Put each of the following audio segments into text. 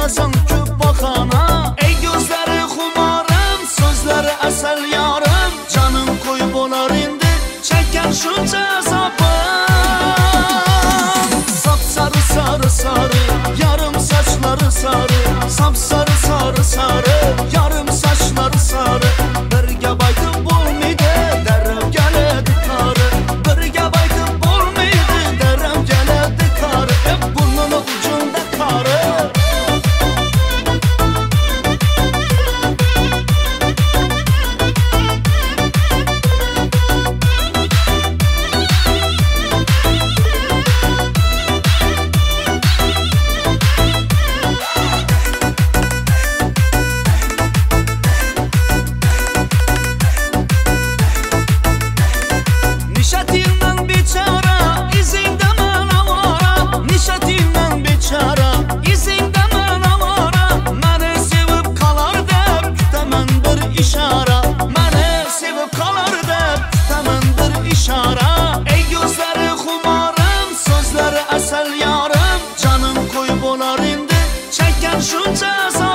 olmasan köp baxana. Ey gözləri xumarım, sözləri əsəl yarım. Canım qoyub olar indi, çəkən şunca azabım. Sapsarı sarı sarı, yarım saçları sarı. Sapsarı sarı sarı, yarım saçları sarı. Birgə baytıb olmaydı, dərrəv gələdi karı. Birgə baytıb olmaydı, dərrəv gələdi karı. Burnunun ucunda karı. Nişətindən biçara, izində mən avara. Nişətindən biçara, izində mən avara. Məni sevib qalar dəb, kütəmən bir işara. Məni sevib qalar dəb, kütəmən bir işara. Ey gözləri xumarım, sözləri əsəl yarım. Canım qoyub olar indi, çəkən şunca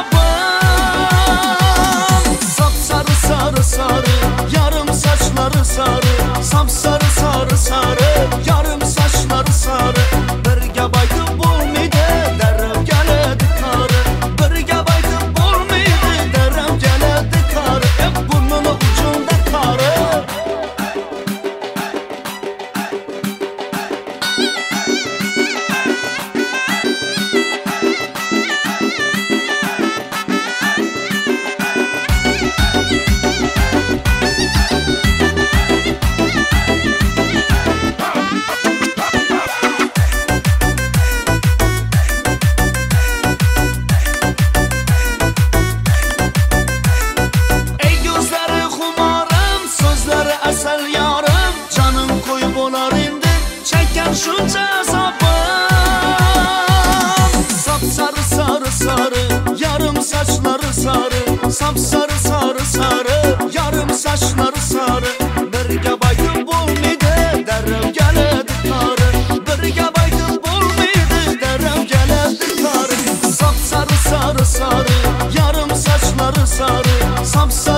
azabım. Sapsarı sarı sarı, yarım saçları sarı. Sapsarı sarı sarı, yarım saçları sarı. Birgə baytıb olmaydı, dərrəv gələdi karı. Birgə baytıb olmaydı, dərrəv gələdi karı. Burnunun ucunda karı. Ey gözləri xumarım, sözləri əsəl yarım. Canım qoyub olar indi, çəkən şunca azabım. Sapsarı sarı sarı, yarım saçları sarı. Sapsarı sarı sarı, yarım saçları sarı. Birgə baytıb olmaydı, dərrəv gələdi karı. Birgə baytıb olmaydı, dərrəv gələdi karı. Sapsarı sarı sarı, yarım saçları sarı. Sapsarı